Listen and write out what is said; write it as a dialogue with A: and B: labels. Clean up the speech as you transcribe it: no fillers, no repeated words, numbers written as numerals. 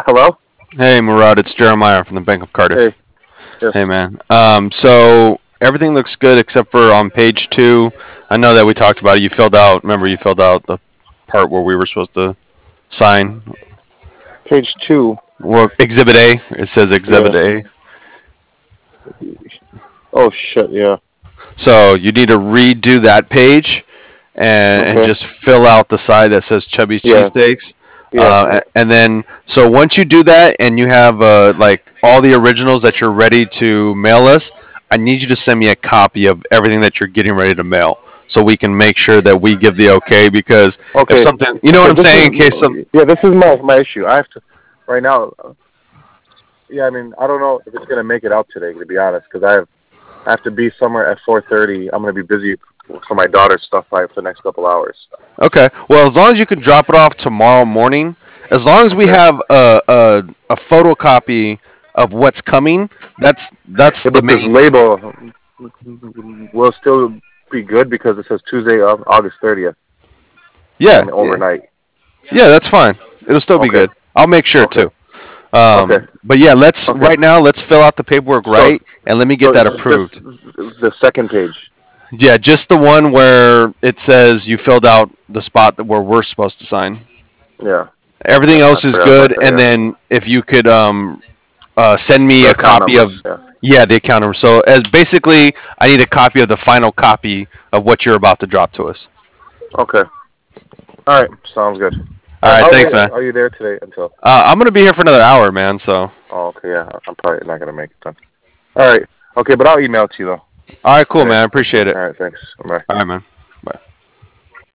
A: Hello?
B: Hey, Murad, it's Jeremiah from the Bank of
A: Hey,
B: Cardiff.
A: yes.
B: Hey, man. So everything looks good except for on page two. I know that we talked about it. You filled out. Remember, you filled out the part where we were supposed to sign.
A: Page two.
B: Well, Exhibit A. It says
A: Yeah.
B: Exhibit A.
A: Oh, shit, yeah.
B: So you need to redo that page and
A: Okay.
B: just fill out the side that says Chubby's
A: Yeah,
B: Cheesesteaks.
A: yeah.
B: And then, so once you do that and you have like all the originals that you're ready to mail us, I need you to send me a copy of everything that you're getting ready to mail, so we can make sure that we give the okay. Because if
A: Okay.
B: something, you know what
A: Okay,
B: I'm saying, in case some.
A: this is my issue. I have to, right now, yeah, I mean, I don't know if it's going to make it out today, to be honest, because I have to be somewhere at 4:30. I'm going to be busy for my daughter's stuff for the next couple hours.
B: Okay, well, as long as you can drop it off tomorrow morning, as long as we
A: Okay.
B: have a photocopy of what's coming, that's
A: Yeah,
B: the
A: but this
B: main.
A: label will still be good because it says Tuesday, August 30th,
B: Yeah,
A: and
B: yeah,
A: overnight.
B: yeah, that's fine. It'll still be
A: Okay.
B: good. I'll make sure
A: Okay.
B: too.
A: Okay.
B: But yeah, let's
A: Okay.
B: right now. Let's fill out the paperwork
A: So,
B: right, and let me get
A: so
B: that
A: it's just
B: approved.
A: the second page.
B: Yeah, just the one where it says you filled out the spot that where we're supposed to sign.
A: Yeah.
B: Everything
A: Okay. I
B: else is
A: forgot about
B: good,
A: that.
B: and
A: Yeah.
B: then if you could send me
A: The
B: a
A: account
B: copy
A: numbers.
B: of,
A: Yeah.
B: yeah, the account number. So as basically, I need a copy of the final copy of what you're about to drop to us.
A: Okay. All right. Sounds good. All
B: All
A: right.
B: right,
A: How
B: thanks,
A: late
B: man.
A: are you there today until?
B: I'm gonna be here for another hour, man. So,
A: Oh, okay. Yeah. I'm probably not gonna make it then. All right. Okay, but I'll email it to you though
B: all right, cool,
A: today.
B: man. I appreciate
A: All
B: it.
A: right. Thanks. Bye.
B: All right, man.